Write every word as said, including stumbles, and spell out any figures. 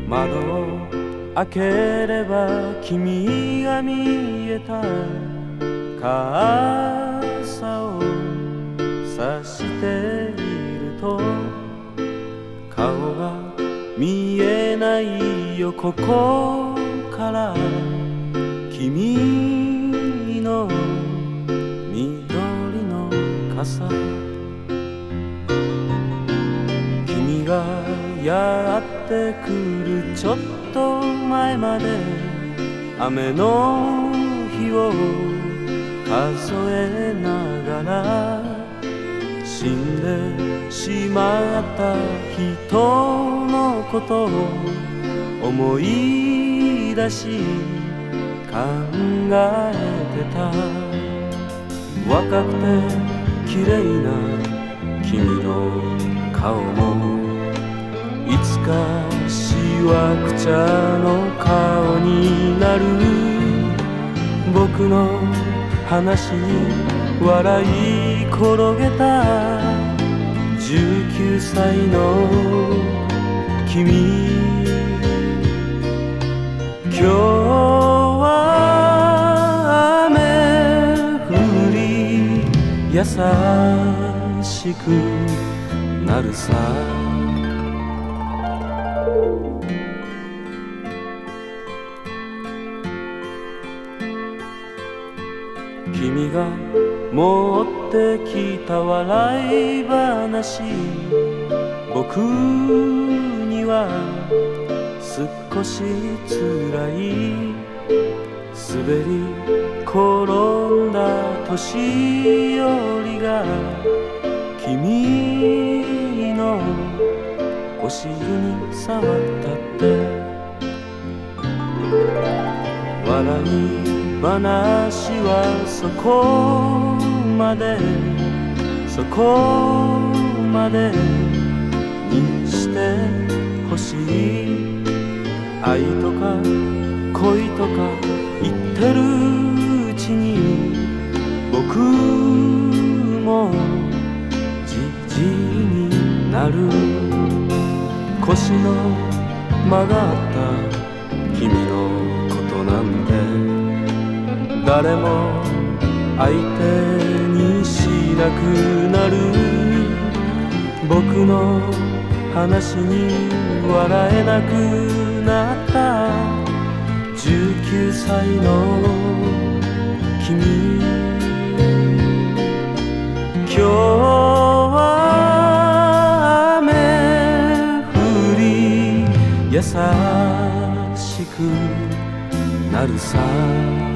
窓を開ければ君が見えた傘を差していると顔が見えないよここから君の緑の傘君がやってくるちょっと前まで雨の日を数えながら死んでしまった人のことを思い出し考えてた若くて綺麗な君の顔もいつかしわくちゃの顔になる僕の話に笑い転げたじゅうきゅうさいの君今日は雨降り優しくなるさ君が持ってきた笑い話僕には少し辛い滑り転んだ年寄りが君のお尻に触ったって笑い話はそこまでそこまでにしてほしい愛とか恋とか言ってるうちに僕もじじいになる腰の曲がった君のことなんて誰も相手にしなくなる僕の話に笑えなくなったじゅうきゅうさいの君今日は雨降り優しくなるさ